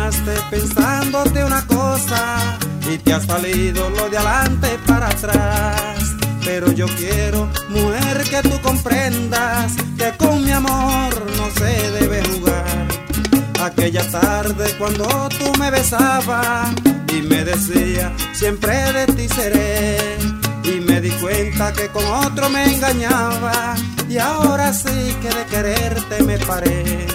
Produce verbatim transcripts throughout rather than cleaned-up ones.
llamaste pensándote una cosa y te ha salido lo de adelante para atrás. Pero yo quiero, mujer, que tú comprendas que con mi amor no se debe jugar. Aquella tarde cuando tú me besabas y me decías siempre de ti seré, y me di cuenta que con otro me engañaba, y ahora sí que de quererte me paré.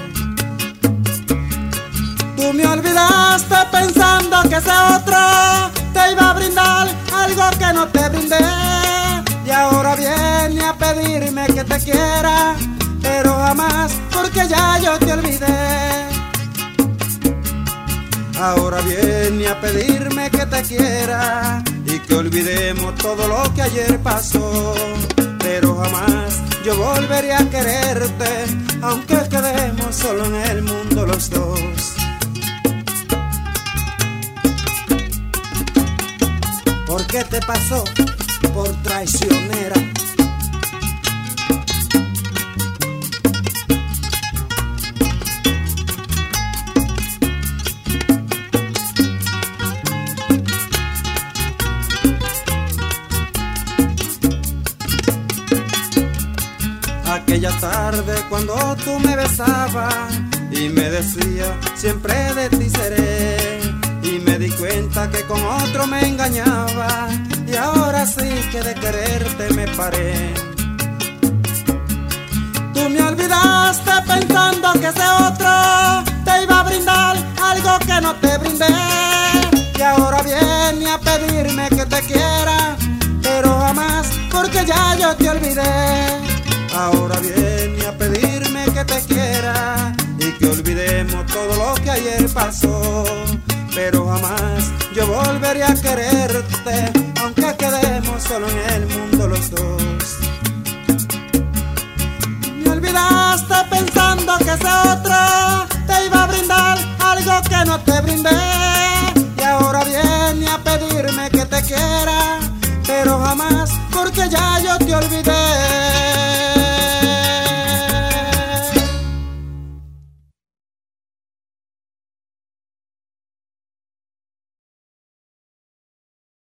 Tú me olvidaste pensando que ese otro te iba a brindar algo que no te brindé, y ahora viene a pedirme que te quiera, pero jamás, porque ya yo te olvidé. Ahora viene a pedirme que te quiera y que olvidemos todo lo que ayer pasó, pero jamás yo volveré a quererte, aunque quedemos solo en el mundo los dos. ¿Por qué te pasó? Por traicionera. Aquella tarde cuando tú me besabas y me decías siempre de ti seré, y me di cuenta que con otro me engañaba, y ahora sí que de quererte me paré. Tú me olvidaste pensando que ese otro te iba a brindar algo que no te brindé, y ahora viene a pedirme que te quiera, pero jamás, porque ya yo te olvidé. Ahora viene a pedirme que te quiera y que olvidemos todo lo que ayer pasó, pero jamás yo volveré a quererte, aunque quedemos solo en el mundo los dos. Me olvidaste pensando que ese otro te iba a brindar algo que no te brindé, y ahora viene a pedirme que te quiera, pero jamás, porque ya yo te olvidé.